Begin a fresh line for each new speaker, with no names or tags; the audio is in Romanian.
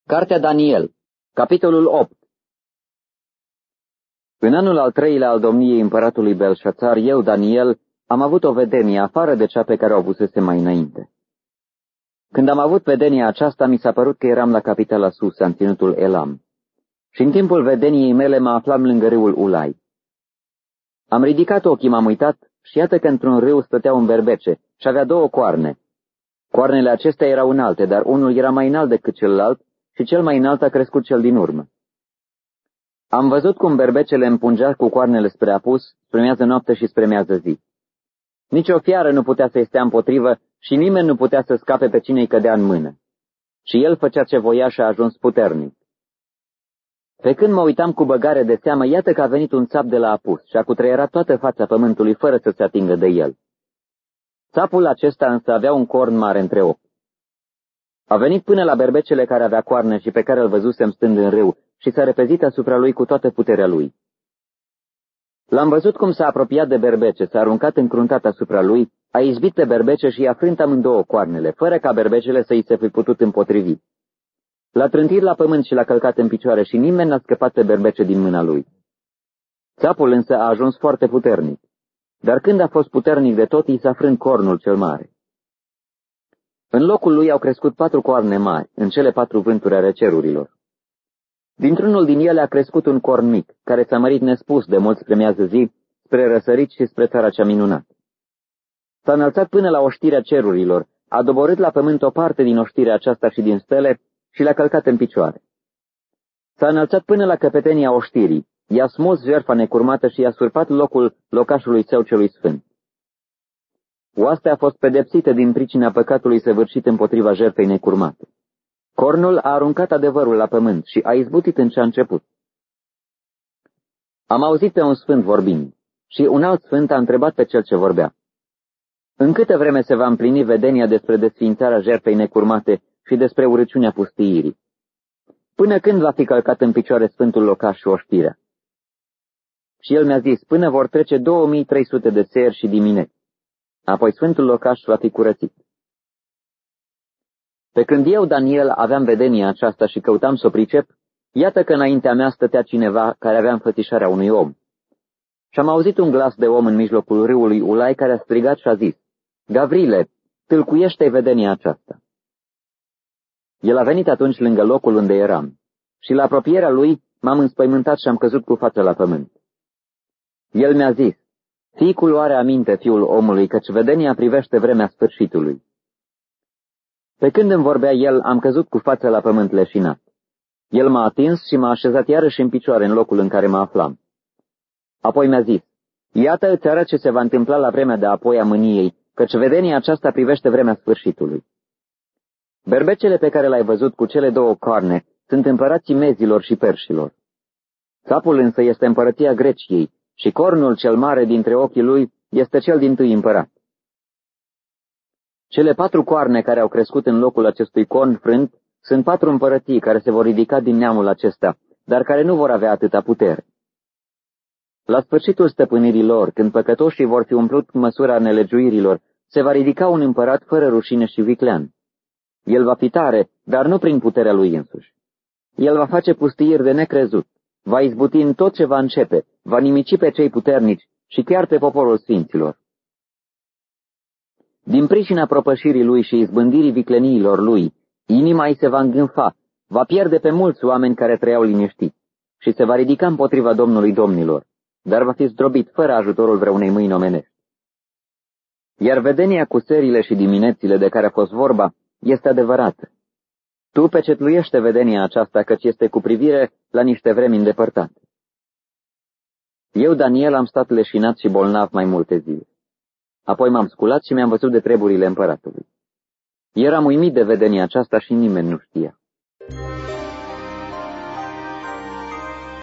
Cartea Daniel, capitolul 8. În anul al 3-lea al domniei împăratului Belșațar, eu, Daniel, am avut o vedenie afară de cea pe care o avusese mai înainte. Când am avut vedenia aceasta, mi s-a părut că eram la capitala Susa, în ținutul Elam, și în timpul vedeniei mele mă aflam lângă râul Ulai. Am ridicat ochii, m-am uitat și iată că într-un râu stătea un berbece și avea 2 coarne. Coarnele acestea erau înalte, dar unul era mai înalt decât celălalt și cel mai înalt a crescut cel din urmă. Am văzut cum berbecele împungea cu coarnele spre apus, spre miază noapte și spre miază zi. Nici o fiară nu putea să-i stea împotrivă și nimeni nu putea să scape pe cine îi cădea în mână. Și el făcea ce voia și a ajuns puternic. Pe când mă uitam cu băgare de seamă, iată că a venit un țap de la apus și a cutreierat toată fața pământului fără să se atingă de el. Țapul acesta însă avea un corn mare între ochi. A venit până la berbecele care avea coarne și pe care îl văzusem stând în râu și s-a repezit asupra lui cu toată puterea lui. L-am văzut cum s-a apropiat de berbece, s-a aruncat încruntat asupra lui, a izbit pe berbece și i-a frânt amândouă coarnele, fără ca berbecele să îi se fi putut împotrivi. L-a trântit la pământ și l-a călcat în picioare și nimeni n-a scăpat pe berbece din mâna lui. Țapul însă a ajuns foarte puternic, dar când a fost puternic de tot, i s-a frânt cornul cel mare. În locul lui au crescut 4 coarne mari, în cele 4 vânturi ale cerurilor. Dintr-unul din ele a crescut un corn mic, care s-a mărit nespus de mult spre miază zi, spre răsărit și spre țara cea minunată. S-a înălțat până la oștirea cerurilor, a doborât la pământ o parte din oștirea aceasta și din stele și l-a călcat în picioare. S-a înălțat până la căpetenia oștirii, i-a smuls jertfa necurmată și i-a surpat locul locașului său celui sfânt. Oastea a fost pedepsită din pricina păcatului săvârșit împotriva jertfei necurmate. Cornul a aruncat adevărul la pământ și a izbutit în ce a început. Am auzit pe un sfânt vorbind și un alt sfânt a întrebat pe cel ce vorbea: în câtă vreme se va împlini vedenia despre desființarea jertfei necurmate și despre urăciunea pustiirii? Până când va fi călcat în picioare sfântul locaș și oștirea? Și el mi-a zis: până vor trece 2300 de seri și dimineți. Apoi sfântul locaș va fi curățit. Pe când eu, Daniel, aveam vedenia aceasta și căutam să o pricep, iată că înaintea mea stătea cineva care avea înfățișarea unui om. Și am auzit un glas de om în mijlocul râului Ulai care a strigat și a zis: Gavrile, tâlcuiește-i vedenia aceasta. El a venit atunci lângă locul unde eram și la apropierea lui m-am înspăimântat și am căzut cu fața la pământ. El mi-a zis: Fiicul luare aminte, fiul omului, căci vedenia privește vremea sfârșitului. Pe când îmi vorbea el, am căzut cu fața la pământ leșinat. El m-a atins și m-a așezat iarăși în picioare în locul în care mă aflam. Apoi mi-a zis: iată, îți arăt ce se va întâmpla la vremea de apoi a mâniei, căci vedenia aceasta privește vremea sfârșitului. Berbecele pe care l-ai văzut cu cele 2 coarne sunt împărații mezilor și perșilor. Țapul însă este împărăția Greciei și cornul cel mare dintre ochii lui este cel dintâi împărat. Cele 4 coarne care au crescut în locul acestui corn frânt sunt 4 împărății care se vor ridica din neamul acesta, dar care nu vor avea atâta putere. La sfârșitul stăpânirii lor, când păcătoșii vor fi umplut cu măsura nelegiuirilor, se va ridica un împărat fără rușine și viclean. El va fi tare, dar nu prin puterea lui însuși. El va face pustiiri de necrezut, va izbuti în tot ce va începe, va nimici pe cei puternici și chiar pe poporul sfinților. Din pricina propășirii lui și izbândirii vicleniilor lui, inima îi se va îngânfa, va pierde pe mulți oameni care trăiau liniștiți și se va ridica împotriva Domnului domnilor, dar va fi zdrobit fără ajutorul vreunei mâini omenești. Iar vedenia cu serile și diminețile de care a fost vorba este adevărată. Tu pecetluiește vedenia aceasta, căci este cu privire la niște vremi îndepărtate. Eu, Daniel, am stat leșinat și bolnav mai multe zile. Apoi m-am sculat și mi-am văzut de treburile împăratului. Eram uimit de vedenia aceasta și nimeni nu știa.